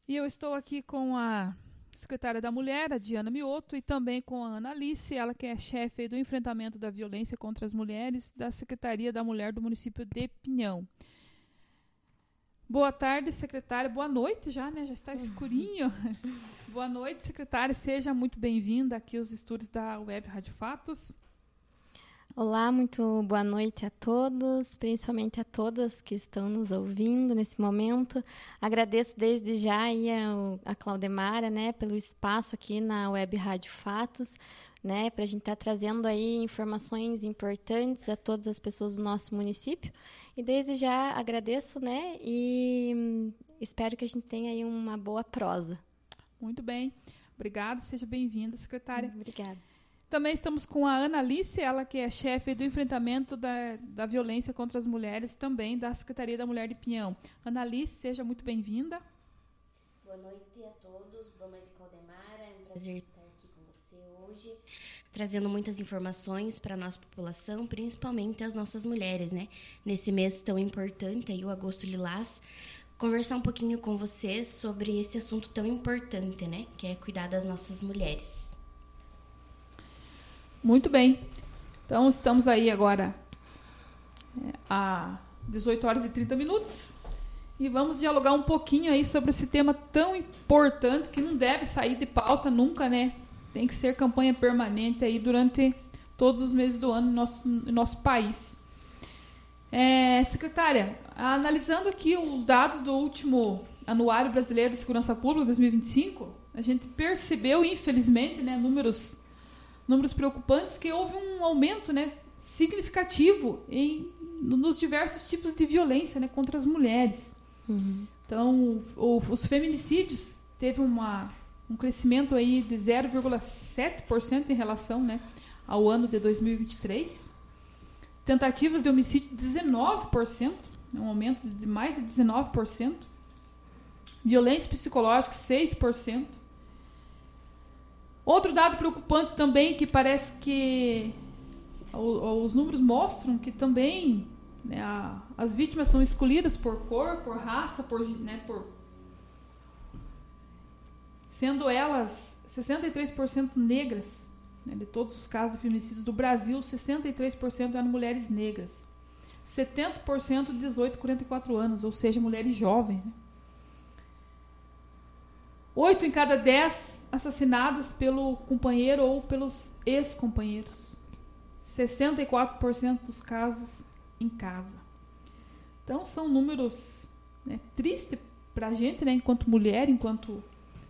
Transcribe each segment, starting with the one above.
E eu estou aqui com a secretária da Mulher, a Diana Mioto, e também com a Ana Alice, ela que é chefe do enfrentamento da violência contra as mulheres da Secretaria da Mulher do município de Pinhão. Boa tarde, secretária. Boa noite já, né? Já está escurinho. Boa noite, secretária. Seja muito bem-vinda aqui aos estúdios da Web Rádio Fatos. Olá, muito boa noite a todos, principalmente a todas que estão nos ouvindo nesse momento. Agradeço desde já aí a Claudemara, né, pelo espaço aqui na Web Rádio Fatos, né, para a gente estar trazendo aí informações importantes a todas as pessoas do nosso município. E desde já agradeço, né, e espero que a gente tenha aí uma boa prosa. Muito bem. Obrigada, seja bem-vinda, secretária. Obrigada. Também estamos com a Ana Alice, ela que é chefe do enfrentamento da violência contra as mulheres, também da Secretaria da Mulher de Pinhão. Ana Alice, seja muito bem-vinda. Boa noite a todos, boa noite, Claudemara. É um prazer estar aqui com você hoje, trazendo muitas informações para a nossa população, principalmente as nossas mulheres, né? Nesse mês tão importante, aí, o Agosto Lilás, conversar um pouquinho com vocês sobre esse assunto tão importante, né? Que é cuidar das nossas mulheres. Muito bem. Então, estamos aí agora a 18 horas e 30 minutos e vamos dialogar um pouquinho aí sobre esse tema tão importante que não deve sair de pauta nunca, né? Tem que ser campanha permanente aí durante todos os meses do ano no nosso país. Secretária, analisando aqui os dados do último Anuário Brasileiro de Segurança Pública 2025, a gente percebeu, infelizmente, né, números preocupantes, que houve um aumento, né, significativo nos diversos tipos de violência, né, contra as mulheres. Uhum. Então, os feminicídios teve um crescimento aí de 0,7% em relação, né, ao ano de 2023. Tentativas de homicídio, 19%, um aumento de mais de 19%. Violência psicológica, 6%. Outro dado preocupante também, que parece que os números mostram que também, né, as vítimas são escolhidas por cor, por raça, sendo elas 63% negras, né, de todos os casos de feminicídios do Brasil, 63% eram mulheres negras. 70% de 18 a 44 anos, ou seja, mulheres jovens, né? 8 em cada 10 assassinadas pelo companheiro ou pelos ex-companheiros. 64% dos casos em casa. Então, são números, né, tristes para a gente, né, enquanto mulher, enquanto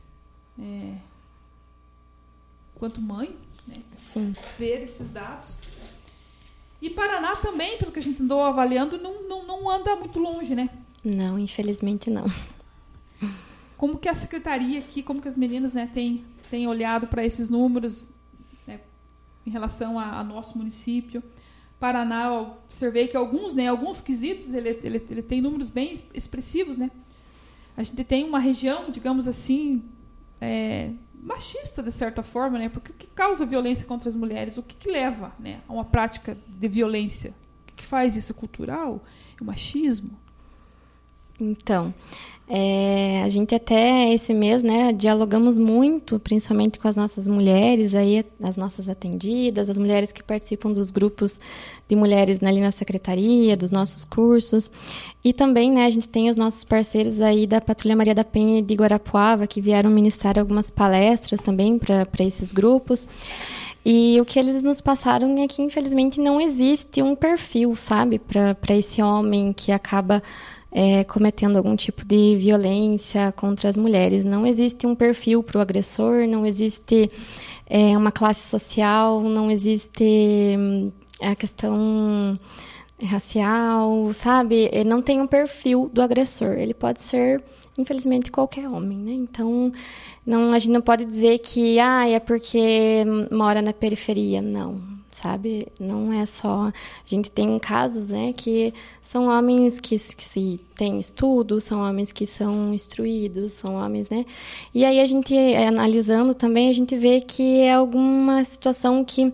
mãe, né, Sim. ver esses dados. E Paraná também, pelo que a gente andou avaliando, não anda muito longe, né? Não, infelizmente não. Como que a secretaria aqui, como que as meninas, né, têm olhado para esses números, né, em relação a nosso município? Paraná, eu observei que alguns quesitos, ele tem números bem expressivos, né? A gente tem uma região, digamos assim, machista, de certa forma, né? Porque o que causa violência contra as mulheres? O que leva, né, a uma prática de violência? O que faz isso? Cultural? O machismo? Então, a gente até esse mês, né, dialogamos muito, principalmente com as nossas mulheres, aí, as nossas atendidas, as mulheres que participam dos grupos de mulheres ali na secretaria, dos nossos cursos. E também, né, a gente tem os nossos parceiros aí da Patrulha Maria da Penha de Guarapuava, que vieram ministrar algumas palestras também para esses grupos. E o que eles nos passaram é que, infelizmente, não existe um perfil, sabe, para esse homem que acaba cometendo algum tipo de violência contra as mulheres. Não existe um perfil para o agressor, não existe uma classe social, não existe a questão racial, sabe? Não tem um perfil do agressor. Ele pode ser, infelizmente, qualquer homem, né? Então, a gente não pode dizer que é porque mora na periferia. Não, sabe? Não é só... A gente tem casos, né, que são homens que se têm estudo, são homens que são instruídos, são homens, né? E aí a gente, analisando também, a gente vê que é alguma situação que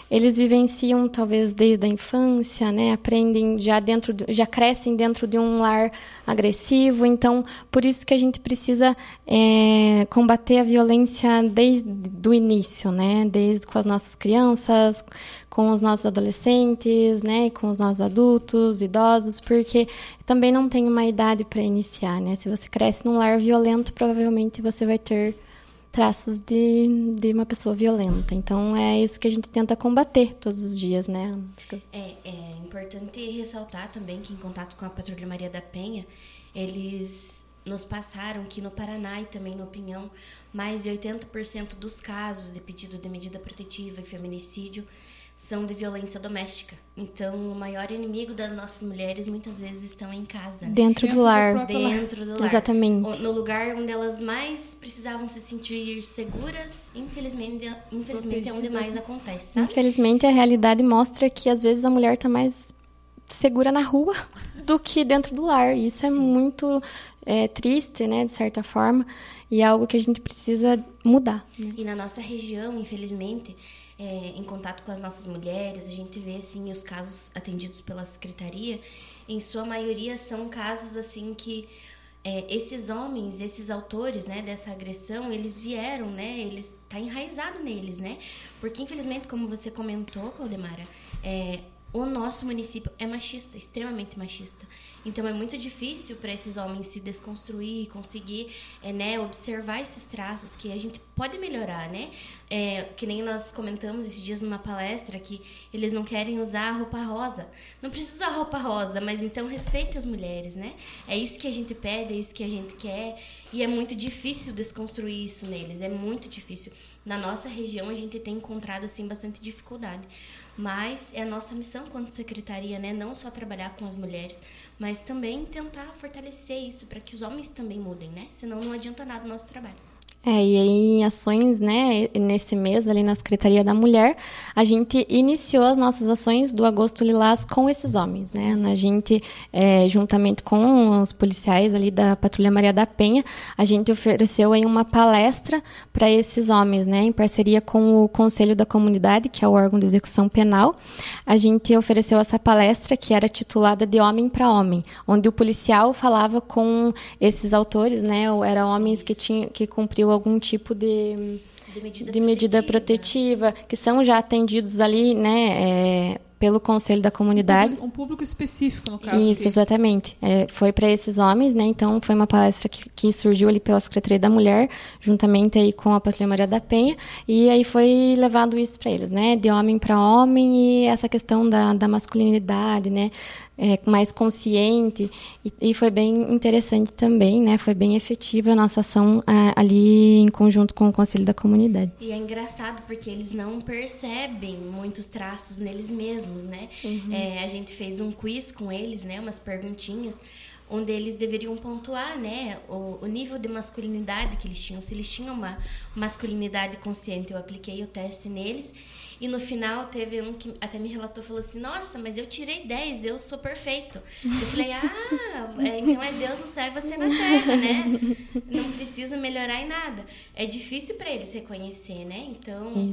eles vivenciam talvez desde a infância, né? Aprendem já crescem dentro de um lar agressivo. Então, por isso que a gente precisa combater a violência desde o início, né? Desde com as nossas crianças, com os nossos adolescentes, né? Com os nossos adultos, idosos, porque também não tem uma idade para iniciar, né? Se você cresce num lar violento, provavelmente você vai ter traços de uma pessoa violenta. Então, é isso que a gente tenta combater todos os dias, né? É importante ressaltar também que, em contato com a Patrulha Maria da Penha, eles nos passaram que no Paraná e também no Pinhão, mais de 80% dos casos de pedido de medida protetiva e feminicídio são de violência doméstica. Então, o maior inimigo das nossas mulheres muitas vezes estão em casa, né? Dentro do lar. Dentro do lar. Exatamente. No lugar onde elas mais precisavam se sentir seguras, infelizmente é onde mais acontece, sabe? Infelizmente, a realidade mostra que, às vezes, a mulher está mais segura na rua do que dentro do lar. E isso é muito triste, né, de certa forma, e é algo que a gente precisa mudar, né? E na nossa região, infelizmente, em contato com as nossas mulheres, a gente vê assim os casos atendidos pela secretaria, em sua maioria são casos assim que esses homens, esses autores, né, dessa agressão, eles vieram, né, tá enraizado neles, né? Porque infelizmente, como você comentou, Claudemara, o nosso município é machista, extremamente machista. Então, é muito difícil para esses homens se desconstruir, conseguir observar esses traços que a gente pode melhorar, né? Que nem nós comentamos esses dias numa palestra que eles não querem usar a roupa rosa. Não precisa usar roupa rosa, mas então respeite as mulheres, né? É isso que a gente pede, é isso que a gente quer. E é muito difícil desconstruir isso neles, é muito difícil. Na nossa região, a gente tem encontrado, assim, bastante dificuldade. Mas é a nossa missão quanto secretaria, né? Não só trabalhar com as mulheres, mas também tentar fortalecer isso para que os homens também mudem, né? Senão não adianta nada o nosso trabalho. E aí em ações, né, nesse mês ali na Secretaria da Mulher, a gente iniciou as nossas ações do Agosto Lilás com esses homens, né? A gente, juntamente com os policiais ali da Patrulha Maria da Penha, a gente ofereceu aí uma palestra para esses homens, né, em parceria com o Conselho da Comunidade, que é o órgão de execução penal. A gente ofereceu essa palestra que era titulada de Homem para Homem, onde o policial falava com esses autores, né, ou eram homens que cumpriam algum tipo de medida protetiva, que são já atendidos ali, né, pelo Conselho da Comunidade. Um público específico, no caso. Isso, exatamente. Foi para esses homens, né? Então, foi uma palestra que surgiu ali pela Secretaria da Mulher, juntamente aí com a Patrulha Maria da Penha, e aí foi levado isso para eles, né? De homem para homem, e essa questão da masculinidade, né? Mais consciente, e foi bem interessante também, né? Foi bem efetiva a nossa ação ali em conjunto com o Conselho da Comunidade. E é engraçado porque eles não percebem muitos traços neles mesmos, né? Uhum. A gente fez um quiz com eles, né? Umas perguntinhas, onde eles deveriam pontuar, né, o nível de masculinidade que eles tinham. Se eles tinham uma masculinidade consciente, eu apliquei o teste neles. E no final teve um que até me relatou, falou assim, nossa, mas eu tirei 10, eu sou perfeito. Eu falei, então é Deus no céu e você na terra, né? Não precisa melhorar em nada. É difícil para eles reconhecer, né? Então...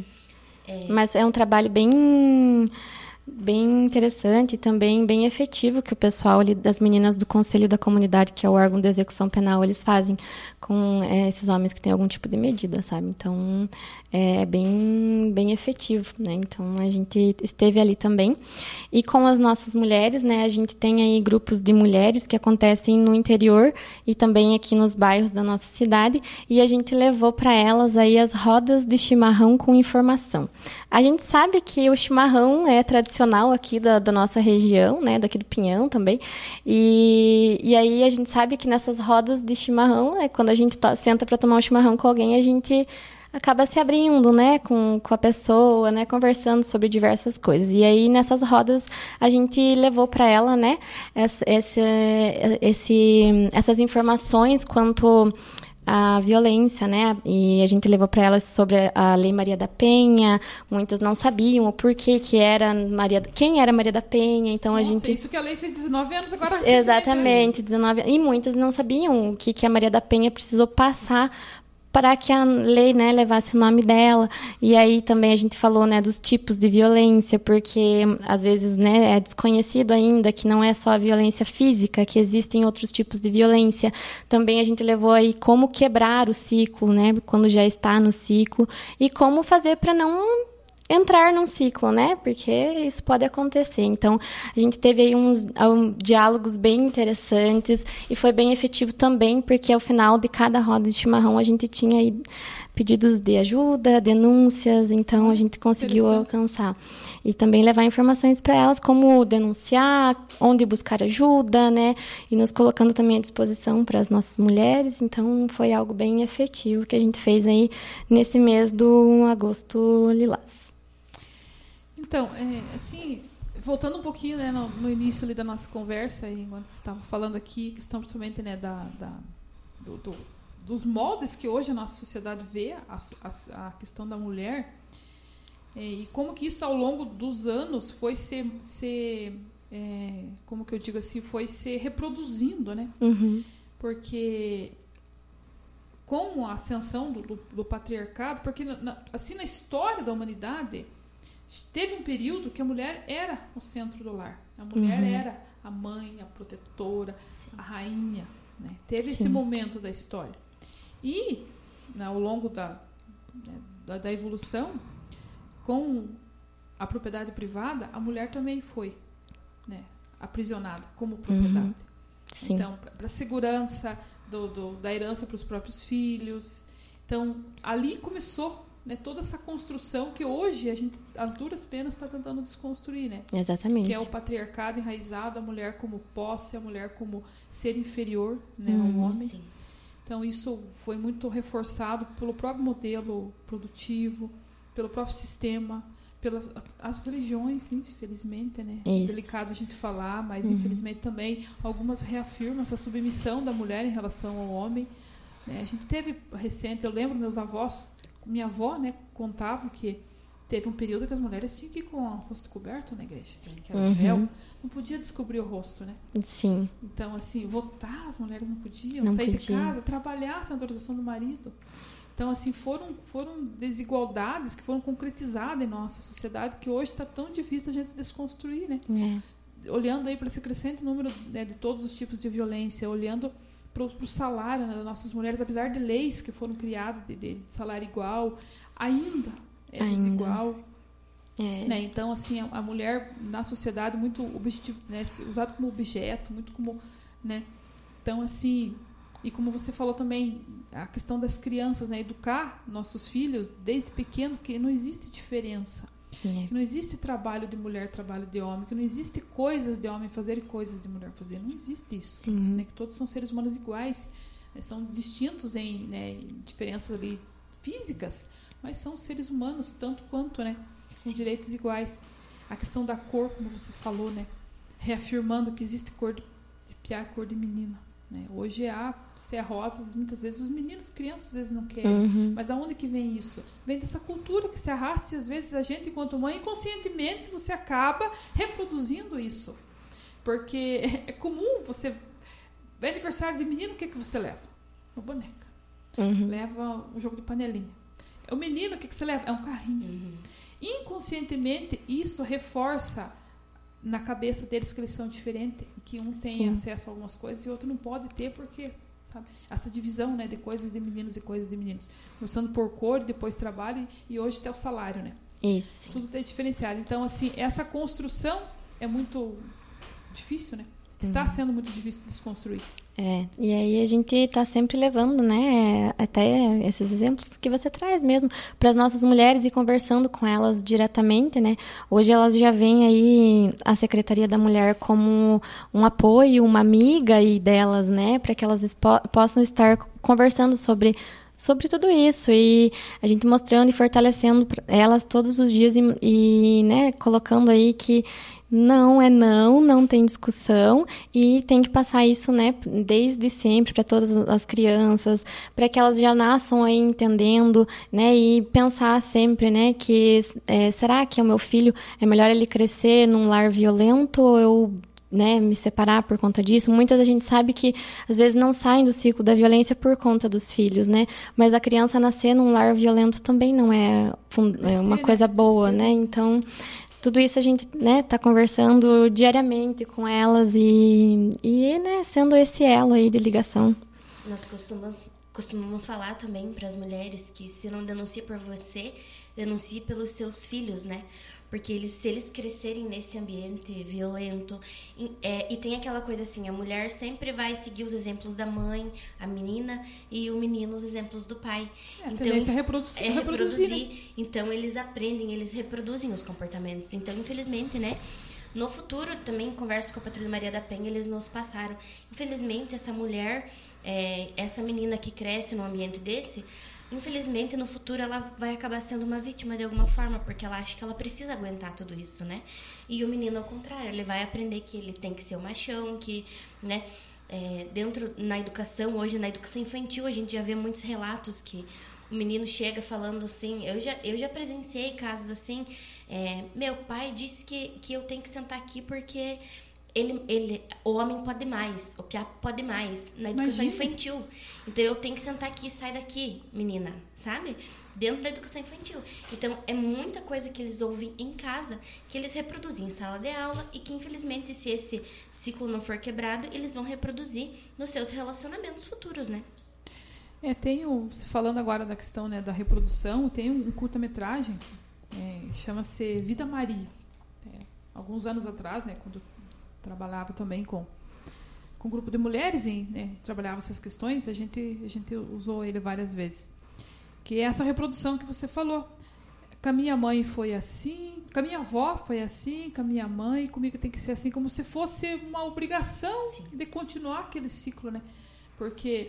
Mas é um trabalho bem interessante e também bem efetivo que o pessoal ali das meninas do Conselho da Comunidade, que é o órgão de execução penal, eles fazem com esses homens que têm algum tipo de medida, sabe? Então, é bem efetivo, né? Então, a gente esteve ali também. E com as nossas mulheres, né? A gente tem aí grupos de mulheres que acontecem no interior e também aqui nos bairros da nossa cidade, e a gente levou para elas aí as rodas de chimarrão com informação. A gente sabe que o chimarrão é tradicional aqui da nossa região, né? Daqui do Pinhão também. E aí a gente sabe que nessas rodas de chimarrão, quando a gente senta para tomar um chimarrão com alguém, a gente acaba se abrindo, né, com a pessoa, né, conversando sobre diversas coisas. E aí, nessas rodas, a gente levou para ela, né, essas informações quanto à violência, né, e a gente levou para elas sobre a Lei Maria da Penha. Muitas não sabiam o porquê que era quem era Maria da Penha, então a gente... isso que a lei fez 19 anos agora. Exatamente, 19 anos. E muitas não sabiam o que a Maria da Penha precisou passar para que a lei, né, levasse o nome dela. E aí também a gente falou, né, dos tipos de violência, porque às vezes, né, é desconhecido ainda que não é só a violência física, que existem outros tipos de violência. Também a gente levou aí como quebrar o ciclo, né, quando já está no ciclo, e como fazer para não entrar num ciclo, né? Porque isso pode acontecer. Então, a gente teve aí uns diálogos bem interessantes e foi bem efetivo também, porque ao final de cada roda de chimarrão a gente tinha aí pedidos de ajuda, denúncias, então a gente conseguiu alcançar. E também levar informações para elas, como denunciar, onde buscar ajuda, né? E nos colocando também à disposição para as nossas mulheres. Então, foi algo bem efetivo que a gente fez aí nesse mês do Agosto Lilás. Então, assim, voltando um pouquinho, né, no início ali da nossa conversa, enquanto você estava falando aqui, questão principalmente, né, dos moldes que hoje a nossa sociedade vê a questão da mulher, e como que isso ao longo dos anos foi como que eu digo assim, foi se reproduzindo, né? Uhum. Porque com a ascensão do patriarcado, porque assim na história da humanidade teve um período que a mulher era o centro do lar. A mulher era a mãe, a protetora, a rainha, né? Teve esse momento da história. E, ao longo da evolução, com a propriedade privada, a mulher também foi, né, aprisionada como propriedade. Sim. Então, para a segurança da herança para os próprios filhos. Então, ali começou, né, toda essa construção que hoje a gente, as duras penas, está tentando desconstruir, né? Exatamente. Que é o patriarcado enraizado, a mulher como posse, a mulher como ser inferior, né, ao homem. Sim. Então, isso foi muito reforçado pelo próprio modelo produtivo, pelo próprio sistema, pelas religiões, infelizmente, né? É delicado a gente falar, mas infelizmente também algumas reafirmam essa submissão da mulher em relação ao homem. Né? A gente teve recente, eu lembro meus avós, minha avó, né, contava que teve um período que as mulheres tinham que ir com o rosto coberto na igreja. Sim. Que era o véu. Não podia descobrir o rosto, né? Sim. Então, assim, votar, as mulheres não podiam. Sair de casa, trabalhar sem autorização do marido. Então, assim, foram desigualdades que foram concretizadas em nossa sociedade, que hoje está tão difícil a gente desconstruir, né? Olhando aí para esse crescente número, né, de todos os tipos de violência, olhando para o salário, né, das nossas mulheres, apesar de leis que foram criadas de salário igual, ainda é desigual. Né? Então, assim, a mulher na sociedade muito objetivo, né, usada como objeto, muito como, né? Então, assim, e como você falou também, a questão das crianças, né, educar nossos filhos desde pequeno, que não existe diferença. Que não existe trabalho de mulher, trabalho de homem, que não existe coisas de homem fazer e coisas de mulher fazer. Não existe isso. Né? Que todos são seres humanos iguais, né? São distintos em, né, diferenças ali físicas, mas são seres humanos tanto quanto, né? Com direitos iguais. A questão da cor, como você falou, né? Reafirmando que existe cor de piá e cor de menina. Né? Hoje se é rosas, muitas vezes os meninos, crianças, às vezes não querem. Mas de onde que vem isso? Vem dessa cultura que se arrasta e às vezes a gente, enquanto mãe, inconscientemente você acaba reproduzindo isso. Porque é comum você... É aniversário de menino, o que você leva? Uma boneca. Leva um jogo de panelinha. O menino, o que você leva? É um carrinho. Inconscientemente, isso reforça na cabeça deles que eles são diferentes e que um tem acesso a algumas coisas e o outro não pode ter porque, sabe, essa divisão, né, de coisas de meninos e coisas de meninos, começando por cor, depois trabalho e hoje até o salário, né? Isso. Tudo tem diferenciado. Então, assim, essa construção é muito difícil, né? Está sendo muito difícil de desconstruir. E aí a gente está sempre levando, né, até esses exemplos que você traz mesmo para as nossas mulheres e conversando com elas diretamente, né? Hoje elas já veem aí a Secretaria da Mulher como um apoio, uma amiga aí delas, né, para que elas possam estar conversando sobre tudo isso e a gente mostrando e fortalecendo elas todos os dias e né, colocando aí que não tem discussão e tem que passar isso, né, desde sempre para todas as crianças, para que elas já nasçam aí entendendo, né, e pensar sempre, né, que será que o meu filho é melhor ele crescer num lar violento ou eu né, me separar por conta disso. Muitas a gente sabe que, às vezes, não saem do ciclo da violência por conta dos filhos, né? Mas a criança nascer num lar violento também não é uma coisa boa, né? Então, tudo isso a gente, né, tá conversando diariamente com elas e né, sendo esse elo aí de ligação. Nós costumamos falar também para as mulheres que se não denuncia por você, denuncie pelos seus filhos, né? Porque se eles crescerem nesse ambiente violento, e tem aquela coisa assim, a mulher sempre vai seguir os exemplos da mãe, a menina, e o menino os exemplos do pai. Então, reproduzir. Né? Então, eles aprendem, eles reproduzem os comportamentos. Então, infelizmente, né? No futuro, também converso com a Patrulha Maria da Penha, eles nos passaram. Infelizmente, essa mulher, essa menina que cresce num ambiente desse, infelizmente, no futuro, ela vai acabar sendo uma vítima de alguma forma, porque ela acha que ela precisa aguentar tudo isso, né? E o menino, ao contrário, ele vai aprender que ele tem que ser o machão, que, né? Na educação, hoje, na educação infantil, a gente já vê muitos relatos que o menino chega falando assim... Eu já presenciei casos assim... meu pai disse que eu tenho que sentar aqui porque... o homem pode mais, o piá pode mais, na educação infantil. Então, eu tenho que sentar aqui, sai daqui, menina, sabe? Dentro da educação infantil. Então, é muita coisa que eles ouvem em casa, que eles reproduzem em sala de aula e que, infelizmente, se esse ciclo não for quebrado, eles vão reproduzir nos seus relacionamentos futuros, né? Falando agora da questão, né, da reprodução, tem um curta-metragem, chama-se Vida Maria. Alguns anos atrás, né, quando trabalhava também com um grupo de mulheres, né, trabalhava essas questões, a gente usou ele várias vezes. Que é essa reprodução que você falou. Com a minha mãe foi assim, com a minha avó foi assim, com a minha mãe, comigo tem que ser assim, como se fosse uma obrigação de continuar aquele ciclo, né? Porque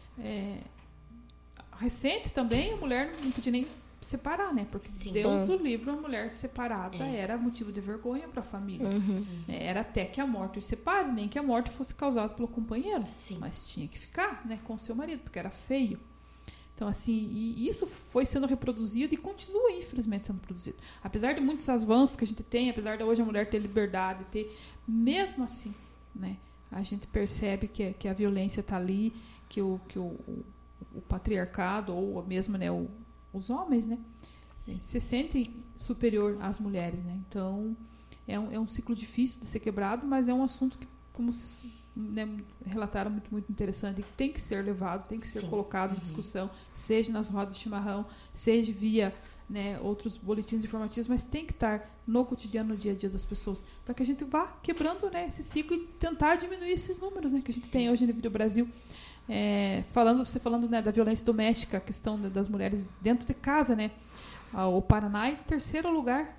recente também a mulher não podia nem separar, né? Porque Deus o livre, a mulher separada era motivo de vergonha para a família. Era até que a morte os separe, nem que a morte fosse causada pelo companheiro. Mas tinha que ficar, né, com o seu marido, porque era feio. Então, assim, e isso foi sendo reproduzido e continua, infelizmente, sendo produzido. Apesar de muitos avanços que a gente tem, apesar de hoje a mulher ter liberdade, mesmo assim, né, a gente percebe que a violência está ali, que o patriarcado, ou mesmo, né, os homens, né, se sentem superior às mulheres, né? Então, é um ciclo difícil de ser quebrado, mas é um assunto que, como vocês, né, relataram, muito, muito interessante, que tem que ser levado, tem que ser colocado em discussão, seja nas rodas de chimarrão, seja via, né, outros boletins informativos, mas tem que estar no cotidiano, no dia a dia das pessoas, para que a gente vá quebrando, né, esse ciclo e tentar diminuir esses números, né, que a gente tem hoje no Brasil. Você falando, né, da violência doméstica, a questão das mulheres dentro de casa, né? O Paraná em terceiro lugar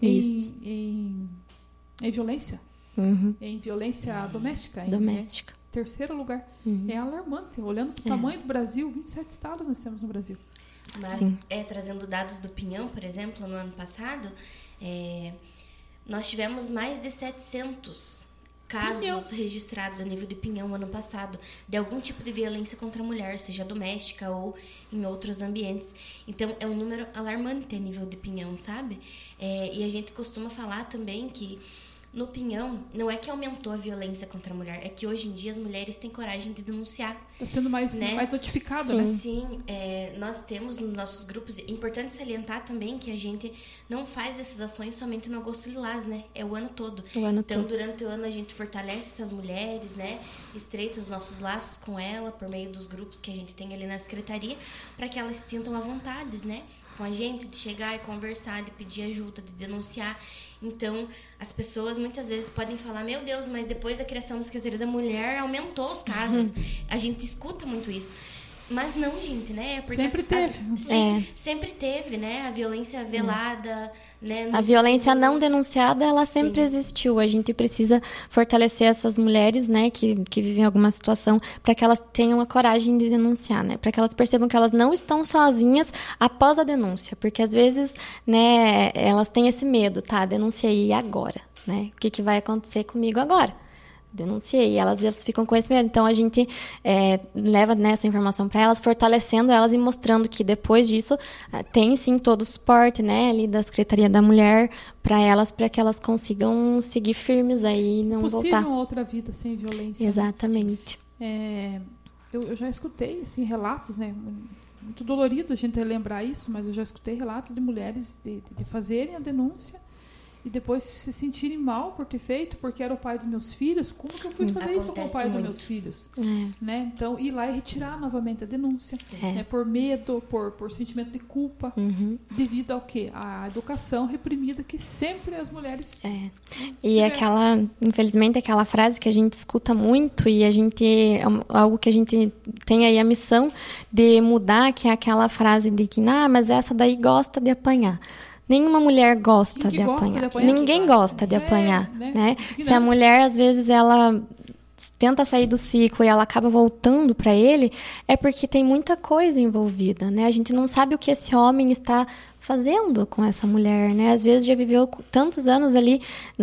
em violência. Em violência doméstica. Doméstica. Né? Terceiro lugar. É alarmante. Olhando o tamanho do Brasil, 27 estados nós temos no Brasil. Mas, trazendo dados do Pinhão, por exemplo, no ano passado, nós tivemos mais de 700 casos registrados a nível de Pinhão ano passado, de algum tipo de violência contra a mulher, seja doméstica ou em outros ambientes. Então, é um número alarmante a nível de Pinhão, sabe? E a gente costuma falar também que no Pinhão, não é que aumentou a violência contra a mulher, é que hoje em dia as mulheres têm coragem de denunciar. Está sendo mais notificado, né? Sim, nós temos nos nossos grupos, é importante salientar também que a gente não faz essas ações somente no Agosto Lilás, né? É o ano todo. Então, durante o ano a gente fortalece essas mulheres, né? Estreita os nossos laços com ela, por meio dos grupos que a gente tem ali na secretaria, para que elas se sintam à vontade, né? Com a gente, de chegar e conversar, de pedir ajuda, de denunciar. Então, as pessoas muitas vezes podem falar, meu Deus, mas depois da criação da Secretaria da Mulher aumentou os casos. A gente escuta muito isso. Mas não, gente, né? Porque sempre teve. Sempre teve, né? A violência velada, né? A violência não denunciada, ela sempre existiu. A gente precisa fortalecer essas mulheres, né, que vivem alguma situação, para que elas tenham a coragem de denunciar, né? Para que elas percebam que elas não estão sozinhas após a denúncia. Porque, às vezes, né, elas têm esse medo, tá? Denunciei agora, né? O que vai acontecer comigo agora? denunciei. E elas ficam com esse medo. Então, a gente leva essa informação para elas, fortalecendo elas e mostrando que depois disso tem, sim, todo o suporte, né, ali da Secretaria da Mulher para que elas consigam seguir firmes aí e não possível voltar. uma outra vida sem violência. Exatamente. Eu já escutei assim, relatos, né? Muito dolorido a gente lembrar isso, mas eu já escutei relatos de mulheres de fazerem a denúncia e depois se sentirem mal por ter feito, porque era o pai dos meus filhos. Como que eu fui fazer isso com o pai dos meus filhos? Né? Então, ir lá e retirar novamente a denúncia. Né? Por medo, por sentimento de culpa. Devido ao quê? À educação reprimida que sempre as mulheres... E infelizmente, aquela frase que a gente escuta muito e algo que a gente tem aí a missão de mudar, que é aquela frase de que, mas essa daí gosta de apanhar. Nenhuma mulher gosta de apanhar. Ninguém gosta de apanhar, né? Se a mulher, às vezes, ela tenta sair do ciclo e ela acaba voltando para ele, é porque tem muita coisa envolvida, né? A gente não sabe o que esse homem está fazendo com essa mulher, né? Às vezes já viveu tantos anos ali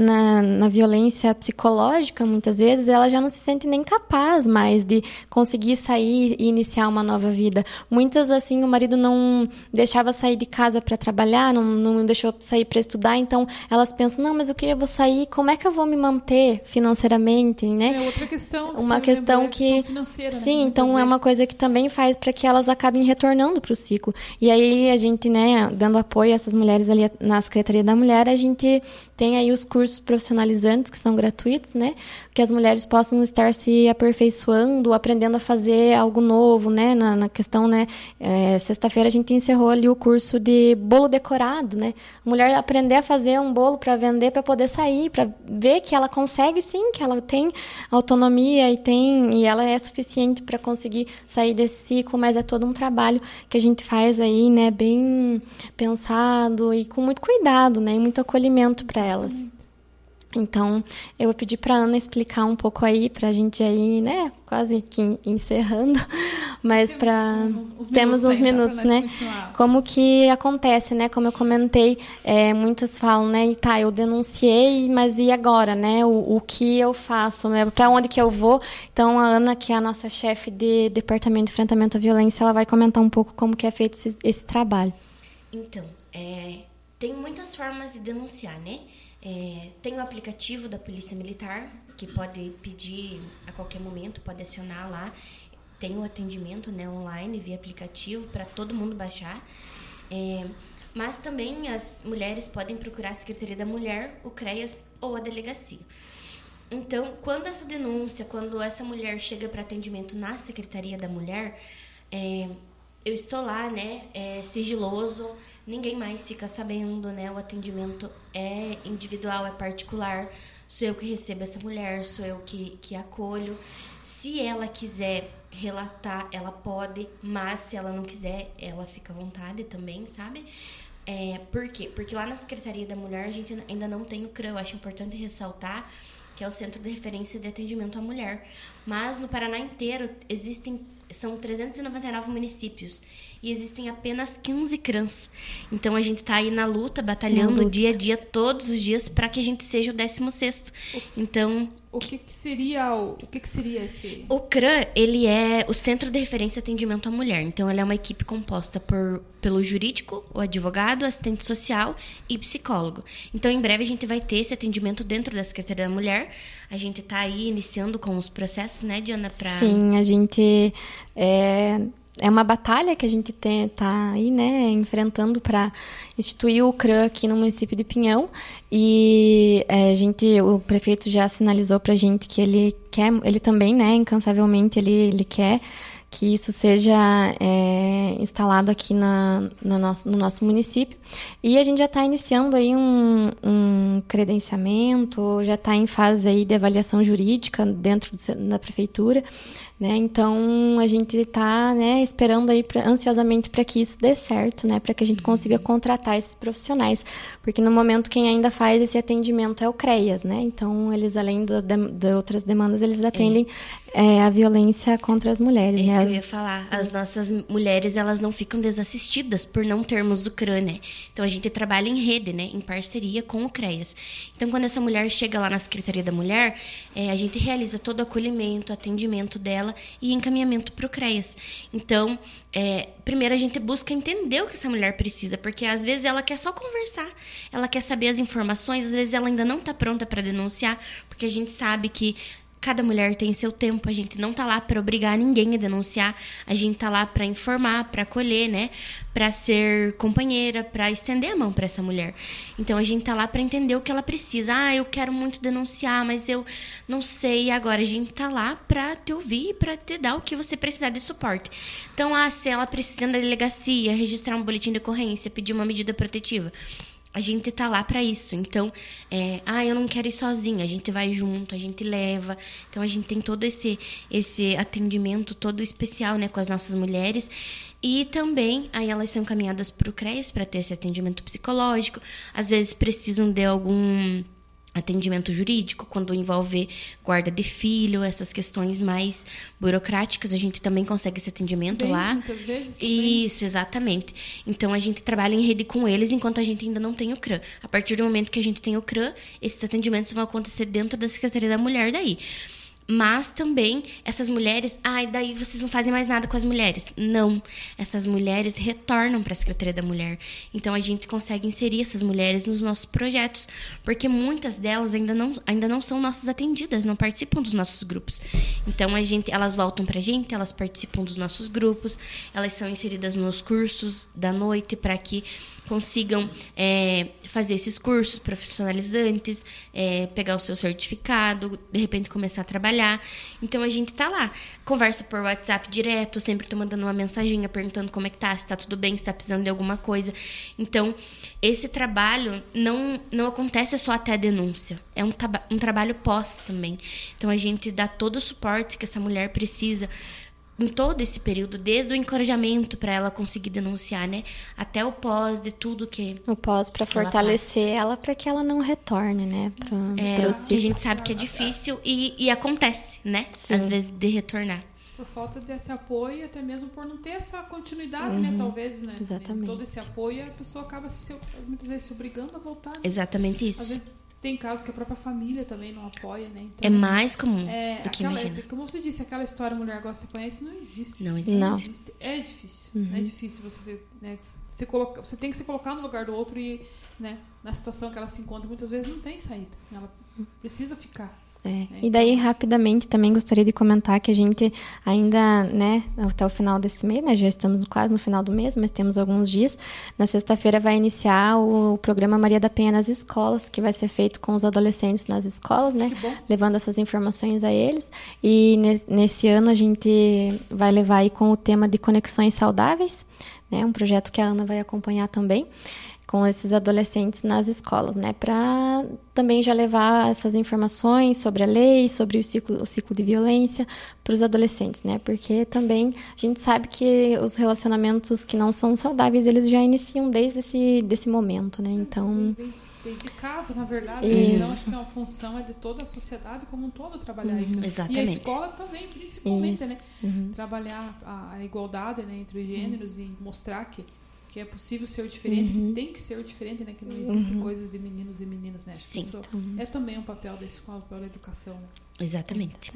na violência psicológica, muitas vezes ela já não se sente nem capaz mais de conseguir sair e iniciar uma nova vida. Muitas, assim, o marido não deixava sair de casa para trabalhar, não deixou sair para estudar, então elas pensam, não, mas o que eu vou sair, como é que eu vou me manter financeiramente, né? É outra questão. Uma questão que... financeira, sim, né? então é uma coisa que também faz para que elas acabem retornando para o ciclo. E aí a gente, né, dando apoio a essas mulheres ali na Secretaria da Mulher, a gente tem aí os cursos profissionalizantes que são gratuitos, né? Que as mulheres possam estar se aperfeiçoando, aprendendo a fazer algo novo, né? Na questão, né? Sexta-feira a gente encerrou ali o curso de bolo decorado, né? A mulher aprender a fazer um bolo para vender, para poder sair, para ver que ela consegue, sim, que ela tem autonomia e ela é suficiente para conseguir sair desse ciclo, mas é todo um trabalho que a gente faz aí, né? Bem pensado e com muito cuidado, né? E muito acolhimento para elas. Então, eu vou pedir para a Ana explicar um pouco aí, para a gente aí, né, quase que encerrando, mas temos uns minutos, né, continuar. Como que acontece, né, como eu comentei, muitas falam, né, eu denunciei, mas e agora, né, o que eu faço, né, para onde que eu vou? Então, a Ana, que é a nossa chefe de Departamento de Enfrentamento à Violência, ela vai comentar um pouco como que é feito esse trabalho. Então, tem muitas formas de denunciar, né? Tem o aplicativo da Polícia Militar, que pode pedir a qualquer momento, pode acionar lá. Tem o atendimento, né, online, via aplicativo, para todo mundo baixar. Mas também as mulheres podem procurar a Secretaria da Mulher, o CREAS ou a delegacia. Então, quando essa mulher chega para atendimento na Secretaria da Mulher, eu estou lá, né, sigiloso, ninguém mais fica sabendo, né, o atendimento é individual, é particular, sou eu que recebo essa mulher, sou eu que acolho. Se ela quiser relatar, ela pode, mas se ela não quiser, ela fica à vontade também, sabe? Por quê? Porque lá na Secretaria da Mulher a gente ainda não tem o CRAM, eu acho importante ressaltar, que é o Centro de Referência de Atendimento à Mulher. Mas no Paraná inteiro são 399 municípios e existem apenas 15 CRANs. Então a gente está aí na luta, batalhando dia a dia, todos os dias, para que a gente seja o 16º. Então, o que seria esse? O CRAN, ele é o Centro de Referência e Atendimento à Mulher. Então, ele é uma equipe composta pelo jurídico, o advogado, o assistente social e psicólogo. Então, em breve, a gente vai ter esse atendimento dentro da Secretaria da Mulher. A gente está aí iniciando com os processos, né, Diana? Sim, a gente... É uma batalha que a gente está aí, né, enfrentando para instituir o CRAN aqui no município de Pinhão. E o prefeito já sinalizou para a gente que ele também, né, incansavelmente, ele quer que isso seja instalado aqui no nosso município. E a gente já está iniciando aí um credenciamento, já está em fase aí de avaliação jurídica dentro da prefeitura. né? Então, a gente está, né, esperando aí ansiosamente para que isso dê certo, né? Para que a gente consiga contratar esses profissionais. Porque no momento quem ainda faz esse atendimento é o CREAS, né? Então, eles, além de outras demandas, eles atendem a violência contra as mulheres. É isso né? que eu ia falar. As nossas mulheres, elas não ficam desassistidas por não termos o CRAN, né? Então, a gente trabalha em rede, né? Em parceria com o CREAS. Então, quando essa mulher chega lá na Secretaria da Mulher, a gente realiza todo o acolhimento, atendimento dela e encaminhamento para o CREAS. Então, primeiro a gente busca entender o que essa mulher precisa, porque às vezes ela quer só conversar, ela quer saber as informações, às vezes ela ainda não está pronta para denunciar, porque a gente sabe que cada mulher tem seu tempo, a gente não tá lá para obrigar ninguém a denunciar, a gente tá lá para informar, para acolher, né? Para ser companheira, para estender a mão para essa mulher. Então a gente tá lá para entender o que ela precisa. Eu quero muito denunciar, mas eu não sei. Agora a gente tá lá para te ouvir, para te dar o que você precisar de suporte. Então, se ela precisa da delegacia, registrar um boletim de ocorrência, pedir uma medida protetiva, a gente tá lá para isso. Então, eu não quero ir sozinha. A gente vai junto, a gente leva. Então, a gente tem todo esse atendimento todo especial, né, com as nossas mulheres. E também, aí elas são encaminhadas para o CREAS para ter esse atendimento psicológico. Às vezes, precisam de algum atendimento jurídico, quando envolve guarda de filho, essas questões mais burocráticas, a gente também consegue esse atendimento lá. Muitas vezes também. Isso, exatamente. Então, a gente trabalha em rede com eles enquanto a gente ainda não tem o CRAN. A partir do momento que a gente tem o CRAN, esses atendimentos vão acontecer dentro da Secretaria da Mulher daí. Mas também essas mulheres, daí vocês não fazem mais nada com as mulheres. Não, essas mulheres retornam para a Secretaria da Mulher. Então a gente consegue inserir essas mulheres nos nossos projetos, porque muitas delas ainda não são nossas atendidas, não participam dos nossos grupos. Então elas voltam para a gente, elas participam dos nossos grupos, elas são inseridas nos cursos da noite para que consigam fazer esses cursos profissionalizantes, pegar o seu certificado, de repente começar a trabalhar. Então, a gente tá lá. Conversa por WhatsApp direto, sempre tô mandando uma mensaginha perguntando como é que tá, se tá tudo bem, se tá precisando de alguma coisa. Então, esse trabalho não acontece só até a denúncia. É um trabalho pós também. Então, a gente dá todo o suporte que essa mulher precisa em todo esse período, desde o encorajamento para ela conseguir denunciar, né? Até o pós de tudo que... O pós para fortalecer ela para que ela não retorne, né? Que a gente sabe que é difícil e acontece, né? Sim. Às vezes de retornar. Por falta desse apoio, até mesmo por não ter essa continuidade, né? Talvez, né? Exatamente. Todo esse apoio, a pessoa acaba muitas vezes se obrigando a voltar. Né? Exatamente isso. Às vezes tem casos que a própria família também não apoia, né? Então, é mais comum do que imagina. Como você disse, aquela história mulher gosta, conhece, não existe. Não existe. Não. É difícil. É difícil você, né, você tem que se colocar no lugar do outro e, né, na situação que ela se encontra, muitas vezes não tem saída. Ela precisa ficar. E daí, rapidamente, também gostaria de comentar que a gente ainda, né, até o final desse mês, né, já estamos quase no final do mês, mas temos alguns dias. Na sexta-feira vai iniciar o programa Maria da Penha nas escolas, que vai ser feito com os adolescentes nas escolas, né, levando essas informações a eles. E nesse ano a gente vai levar aí com o tema de conexões saudáveis, né, um projeto que a Ana vai acompanhar também, com esses adolescentes nas escolas, né, para também já levar essas informações sobre a lei, sobre o ciclo de violência para os adolescentes, né, porque também a gente sabe que os relacionamentos que não são saudáveis, eles já iniciam desde desse momento, né, então... Desde casa, na verdade, então acho que a função é de toda a sociedade como um todo trabalhar isso. Exatamente. E a escola também, principalmente, né, trabalhar a igualdade, né, entre os gêneros e mostrar que é possível ser o diferente, que tem que ser o diferente, né? Que não existem coisas de meninos e meninas, né? Sim. Isso é também um papel da escola, um papel da educação. Né? Exatamente.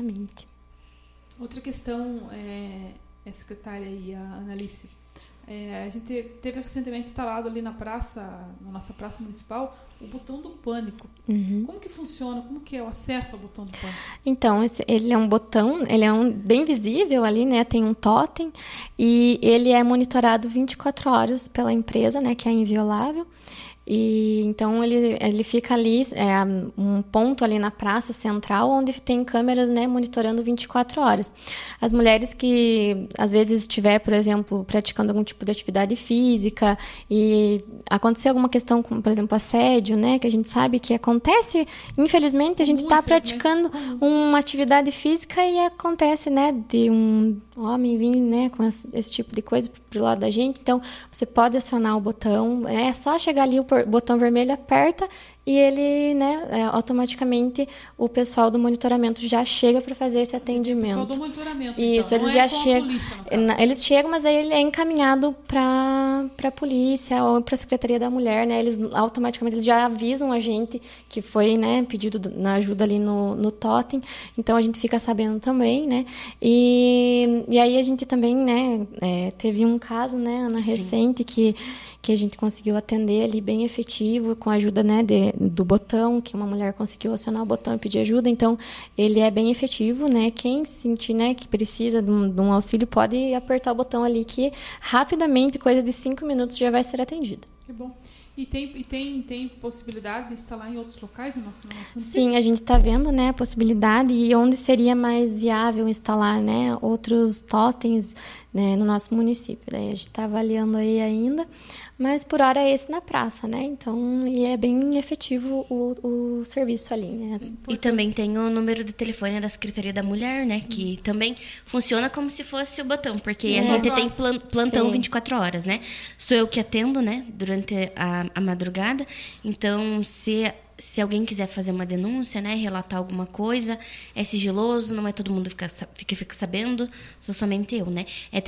Outra questão, secretária e a Analice, a gente teve recentemente instalado ali na nossa praça municipal, o botão do pânico. Como que funciona? Como que é o acesso ao botão do pânico? Então, ele é um botão, ele é bem visível ali, né? Tem um totem e ele é monitorado 24 horas pela empresa, né? Que é inviolável. E então ele fica ali, um ponto ali na praça central, onde tem câmeras, né, monitorando 24 horas. As mulheres que às vezes estiver, por exemplo, praticando algum tipo de atividade física e acontecer alguma questão, como, por exemplo, assédio, né, que a gente sabe que acontece, infelizmente a gente está praticando uma atividade física e acontece, né, de um homem vir, né, com esse tipo de coisa pro lado da gente. Então, você pode acionar o botão, é só chegar ali, o botão vermelho aperta e ele, né, automaticamente o pessoal do monitoramento já chega para fazer esse atendimento. O pessoal do monitoramento, isso, então, eles já chegam. Eles chegam, mas aí ele é encaminhado para a polícia ou para a Secretaria da Mulher, né? Eles automaticamente já avisam a gente que foi, né, pedido na ajuda ali no totem. Então a gente fica sabendo também, né? E aí a gente também, né, teve um caso, né, Ana, recente que a gente conseguiu atender ali bem efetivo, com a ajuda, né, do botão, que uma mulher conseguiu acionar o botão e pedir ajuda. Então, ele é bem efetivo, né? Quem sentir, né, que precisa de um auxílio pode apertar o botão ali, que rapidamente, coisa de 5 minutos, já vai ser atendido. Que bom. E tem possibilidade de instalar em outros locais no nosso município? Sim, a gente está vendo, né, a possibilidade e onde seria mais viável instalar, né, outros totens, né, no nosso município. Daí a gente está avaliando aí ainda, mas por hora é esse na praça, né? Então, e é bem efetivo o serviço ali, né? E também tem o número de telefone da Secretaria da Mulher, né? Que também funciona como se fosse o botão, porque a gente tem plantão 24 horas, né? Sou eu que atendo, né? Durante a madrugada. Então, se alguém quiser fazer uma denúncia, né, relatar alguma coisa, é sigiloso, não é todo mundo fica sabendo, sou somente eu, né? É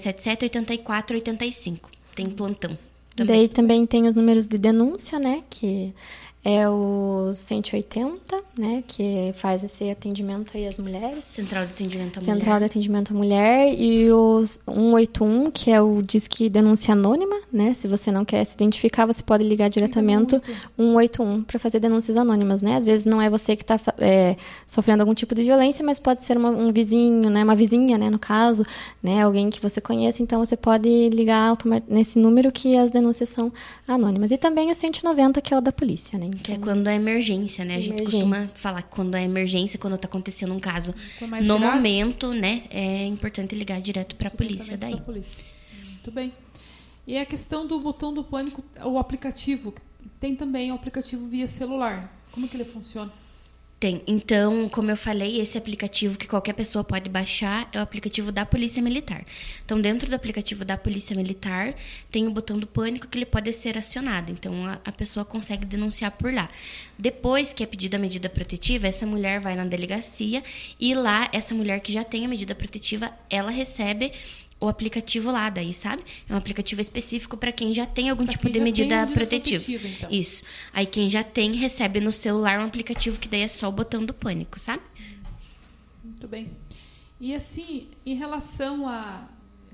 3677-8485. Tem plantão. Daí também tem os números de denúncia, né, que é o 180, né, que faz esse atendimento aí às mulheres. Central de Atendimento à Mulher. Central de Atendimento à Mulher. E o 181, que é o Disque Denúncia Anônima, né? Se você não quer se identificar, você pode ligar diretamente 181 para fazer denúncias anônimas, né? Às vezes não é você que está sofrendo algum tipo de violência, mas pode ser um vizinho, né? Uma vizinha, né? No caso, né? Alguém que você conhece. Então, você pode ligar nesse número que as denúncias são anônimas. E também o 190, que é o da polícia, né? Que é quando é emergência, né? A gente costuma falar que quando é emergência, quando está acontecendo um caso no momento, né? É importante ligar direto para a polícia daí. Muito bem. E a questão do botão do pânico, o aplicativo, tem também o aplicativo via celular. Como que ele funciona? Tem. Então, como eu falei, esse aplicativo que qualquer pessoa pode baixar é o aplicativo da Polícia Militar. Então, dentro do aplicativo da Polícia Militar, tem o botão do pânico que ele pode ser acionado. Então, a pessoa consegue denunciar por lá. Depois que é pedida a medida protetiva, essa mulher vai na delegacia e lá, essa mulher que já tem a medida protetiva, ela recebe o aplicativo lá daí, sabe? É um aplicativo específico para quem já tem algum tipo de medida protetiva. Então. Isso. Aí quem já tem, recebe no celular um aplicativo que daí é só o botão do pânico, sabe? Muito bem. E assim, em relação a...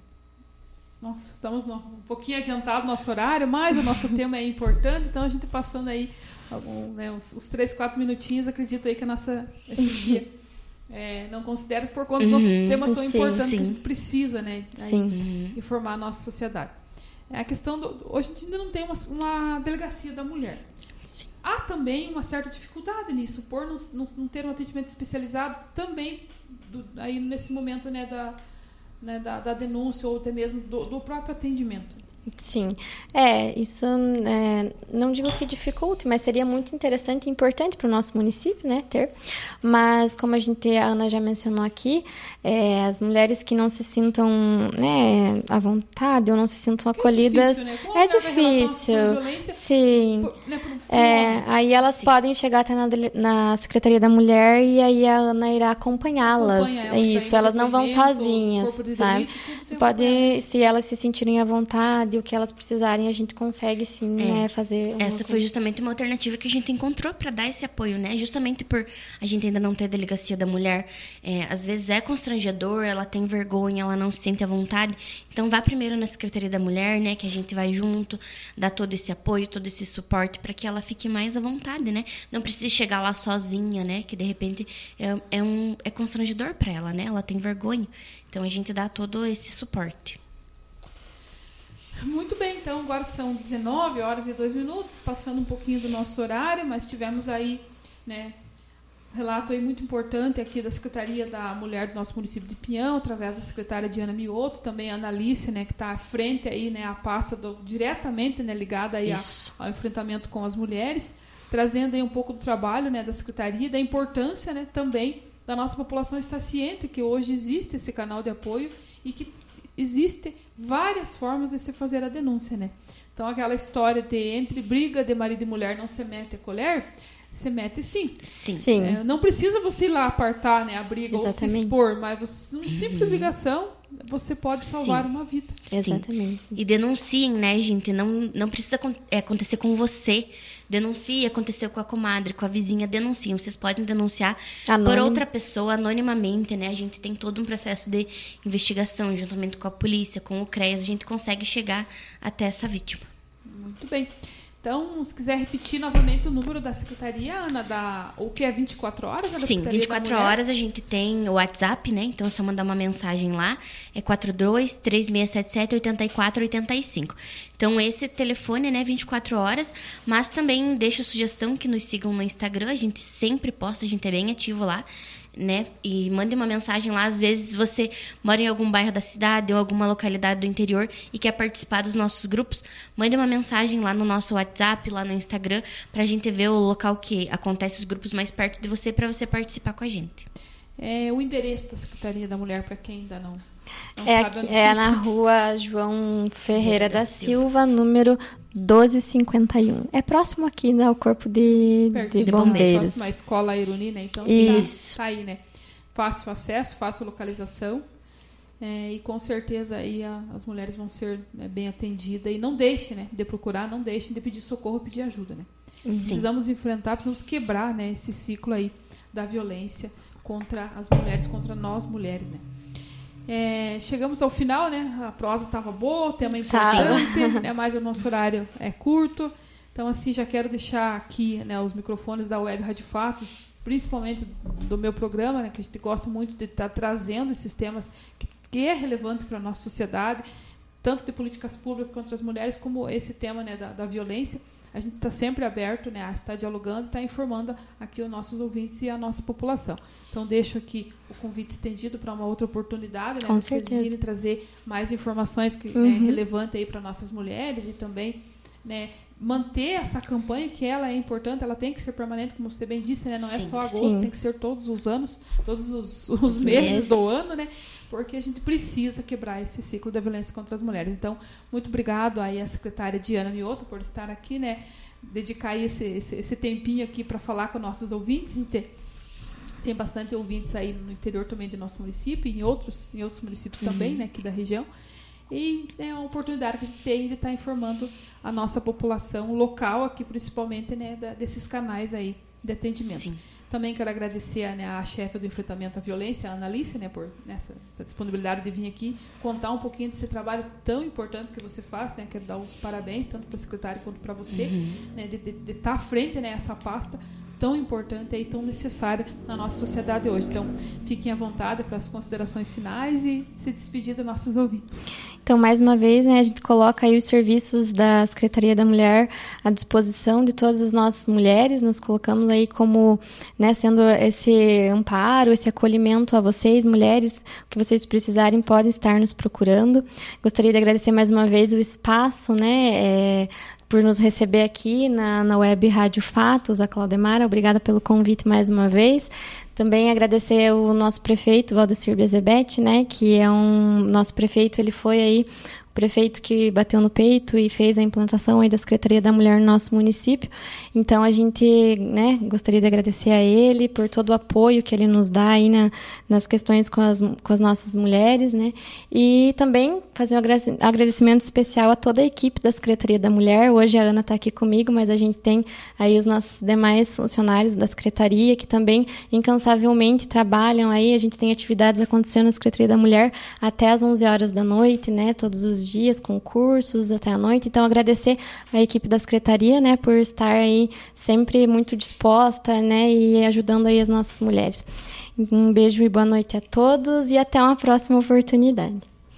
Nossa, estamos um pouquinho adiantado no nosso horário, mas o nosso tema é importante, então a gente passando aí uns 3, 4 minutinhos, acredito aí que a nossa chefia não considera por conta do nosso tema tão importante que a gente precisa, né, informar a nossa sociedade. A questão hoje a gente ainda não tem uma delegacia da mulher. Sim. Há também uma certa dificuldade nisso, por não ter um atendimento especializado também aí nesse momento, né, da denúncia ou até mesmo do próprio atendimento. Sim, isso não digo que dificulte, mas seria muito interessante e importante para o nosso município, né, ter. Mas como a Ana já mencionou aqui, as mulheres que não se sintam, né, à vontade ou não se sintam acolhidas, é difícil. Sim. Aí elas podem chegar até na Secretaria da Mulher e aí a Ana irá acompanhá-las. Isso, elas não vão sozinhas, sabe? Se elas se sentirem à vontade, o que elas precisarem, a gente consegue sim, né, fazer. Essa foi justamente uma alternativa que a gente encontrou para dar esse apoio, né? Justamente por a gente ainda não ter delegacia da mulher. Às vezes é constrangedor, ela tem vergonha, ela não se sente à vontade. Então vá primeiro na Secretaria da Mulher, né? Que a gente vai junto, dar todo esse apoio, todo esse suporte para que ela fique mais à vontade, né? Não precisa chegar lá sozinha, né? Que de repente é constrangedor para ela, né? Ela tem vergonha. Então a gente dá todo esse suporte. Muito bem, então agora são 19h02, passando um pouquinho do nosso horário, mas tivemos aí, né, relato aí muito importante aqui da Secretaria da Mulher do nosso município de Pinhão, através da secretária Diana Mioto, também a Analice, né, que está à frente aí, né, a pasta diretamente, né, ligada aí ao enfrentamento com as mulheres, trazendo aí um pouco do trabalho, né, da Secretaria, da importância, né, também da nossa população estar ciente que hoje existe esse canal de apoio e que existem várias formas de se fazer a denúncia, né? Então, aquela história de entre briga de marido e mulher não se mete a colher, se mete sim. Sim. Não precisa você ir lá apartar, né, a briga ou se expor, mas uma simples ligação, você pode salvar uma vida. Exatamente. E denunciem, né, gente? Não precisa acontecer com você. Denuncie, aconteceu com a comadre, com a vizinha, denunciem. Vocês podem denunciar por outra pessoa, anonimamente, né? A gente tem todo um processo de investigação, juntamente com a polícia, com o CREAS, a gente consegue chegar até essa vítima. Muito bem. Então, se quiser repetir novamente o número da secretaria, Ana, o que é 24 horas? Sim, 24 horas a gente tem o WhatsApp, né? Então é só mandar uma mensagem lá. É 42-3677-8485. Então, esse telefone, né, 24 horas. Mas também deixo a sugestão que nos sigam no Instagram. A gente sempre posta, a gente é bem ativo lá, né? E mande uma mensagem lá. Às vezes você mora em algum bairro da cidade ou alguma localidade do interior e quer participar dos nossos grupos, mande uma mensagem lá no nosso WhatsApp, lá no Instagram, pra gente ver o local que acontece os grupos mais perto de você, pra você participar com a gente. O endereço da Secretaria da Mulher, para quem ainda não sabe. É na rua João Ferreira da Silva, número 1251. É próximo aqui, né, ao Corpo de Bombeiros. Próximo à Escola Iruni, né? Então, está aí, né? Fácil acesso, fácil localização. E com certeza aí as mulheres vão ser, né, bem atendidas. E não deixem, né, de procurar, não deixem de pedir socorro, pedir ajuda, né? Precisamos enfrentar, precisamos quebrar, né, esse ciclo aí da violência contra as mulheres, contra nós mulheres, né? Chegamos ao final, né? A prosa estava boa, o tema é importante, né? Mas o nosso horário é curto. Então, assim, já quero deixar aqui, né, os microfones da Web Rádio Fatos, principalmente do meu programa, né, que a gente gosta muito de estar trazendo esses temas que é relevante para a nossa sociedade, tanto de políticas públicas contra as mulheres, como esse tema, né, da violência. A gente está sempre aberto, né, a estar dialogando e estar informando aqui os nossos ouvintes e a nossa população. Então, deixo aqui o convite estendido para uma outra oportunidade, né, vocês virem trazer mais informações relevantes aí para nossas mulheres e também, né, manter essa campanha, que ela é importante, ela tem que ser permanente, como você bem disse, né, não é só agosto, tem que ser todos os anos, todos os meses do ano, né, porque a gente precisa quebrar esse ciclo da violência contra as mulheres. Então, muito obrigado aí à secretária Diana Mioto por estar aqui, né, dedicar aí esse tempinho aqui para falar com nossos ouvintes. Tem bastante ouvintes aí no interior também do nosso município e em outros municípios também, né, aqui da região. E é uma oportunidade que a gente tem de estar informando a nossa população local aqui, principalmente, né, desses canais aí de atendimento. Sim. Também quero agradecer, né, a chefe do enfrentamento à violência, a Analice, né, por essa disponibilidade de vir aqui contar um pouquinho desse trabalho tão importante que você faz, né. Quero dar os parabéns tanto para a secretária quanto para você, né, de estar à frente, né, essa pasta tão importante e tão necessária na nossa sociedade hoje. Então, fiquem à vontade para as considerações finais e se despedir dos nossos ouvintes. Então, mais uma vez, né, a gente coloca aí os serviços da Secretaria da Mulher à disposição de todas as nossas mulheres. Nos colocamos aí como, né, sendo esse amparo, esse acolhimento a vocês, mulheres. O que vocês precisarem podem estar nos procurando. Gostaria de agradecer mais uma vez o espaço, né, por nos receber aqui na Web Rádio Fatos, a Claudemara. Obrigada pelo convite mais uma vez. Também agradecer o nosso prefeito, Valdecir Bezebete, né, que é nosso prefeito, ele foi aí o prefeito que bateu no peito e fez a implantação aí da Secretaria da Mulher no nosso município. Então, a gente, né, gostaria de agradecer a ele por todo o apoio que ele nos dá aí nas questões com as nossas mulheres, né? E também fazer um agradecimento especial a toda a equipe da Secretaria da Mulher. Hoje a Ana está aqui comigo, mas a gente tem aí os nossos demais funcionários da Secretaria que também incansavelmente trabalham aí. A gente tem atividades acontecendo na Secretaria da Mulher até às 11 horas da noite, né? Todos os dias, com cursos até a noite. Então, agradecer a equipe da Secretaria, né, por estar aí sempre muito disposta, né, e ajudando aí as nossas mulheres. Um beijo e boa noite a todos e até uma próxima oportunidade.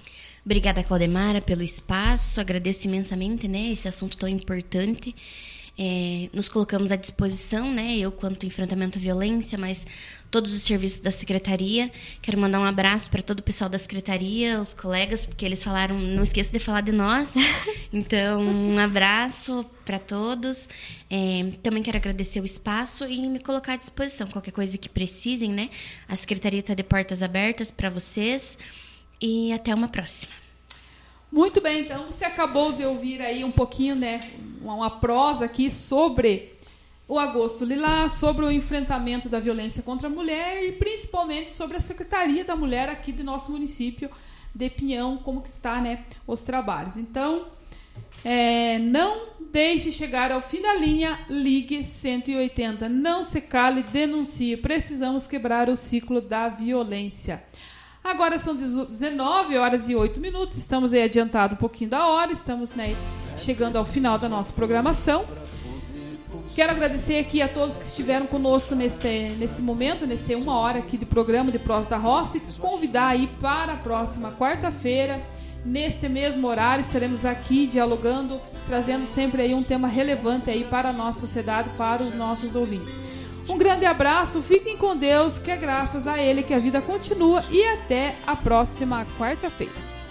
Obrigada, Claudemara, pelo espaço. Agradeço imensamente, né, esse assunto tão importante. Nos colocamos à disposição, né, eu quanto enfrentamento à violência, mas todos os serviços da Secretaria. Quero mandar um abraço para todo o pessoal da Secretaria, os colegas, porque eles falaram, não esqueça de falar de nós. Então, um abraço para todos. Também quero agradecer o espaço e me colocar à disposição. Qualquer coisa que precisem, né, a Secretaria está de portas abertas para vocês. E até uma próxima. Muito bem, então você acabou de ouvir aí um pouquinho, né, uma prosa aqui sobre o Agosto Lilás, sobre o enfrentamento da violência contra a mulher e principalmente sobre a Secretaria da Mulher aqui do nosso município de Pinhão, como que está, né, os trabalhos. Então, não deixe chegar ao fim da linha, ligue 180, não se cale, denuncie, precisamos quebrar o ciclo da violência. Agora são 19h08, estamos aí adiantado um pouquinho da hora, estamos, né, chegando ao final da nossa programação. Quero agradecer aqui a todos que estiveram conosco neste momento, nesse 1 hora aqui de programa de Prosa da Roça, e convidar aí para a próxima quarta-feira, neste mesmo horário, estaremos aqui dialogando, trazendo sempre aí um tema relevante aí para a nossa sociedade, para os nossos ouvintes. Um grande abraço, fiquem com Deus, que é graças a Ele que a vida continua e até a próxima quarta-feira.